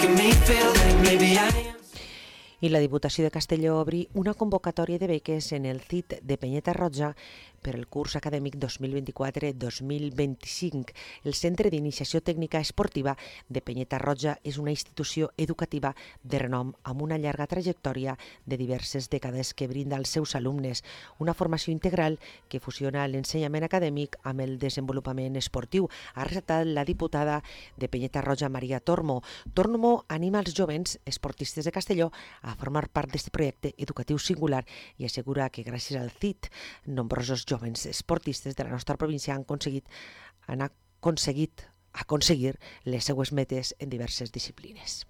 I la Diputació de Castelló obri una convocatòria de beques en el CIT de Penyeta Roja per el curs acadèmic 2024-2025. El Centre d'Iniciació Tècnica Esportiva de Penyeta Roja és una institució educativa de renom amb una llarga trajectòria de diverses dècades que brinda als seus alumnes una formació integral que fusiona l'ensenyament acadèmic amb el desenvolupament esportiu. Ha ressaltat la diputada de Penyeta Roja, Maria Tormo. Tormo anima els jovens esportistes de Castelló a formar part d'aquest projecte educatiu singular i assegura que gràcies al CIT nombrosos jovens esportistes de la nostra província han aconseguir les seues metes en diverses disciplines.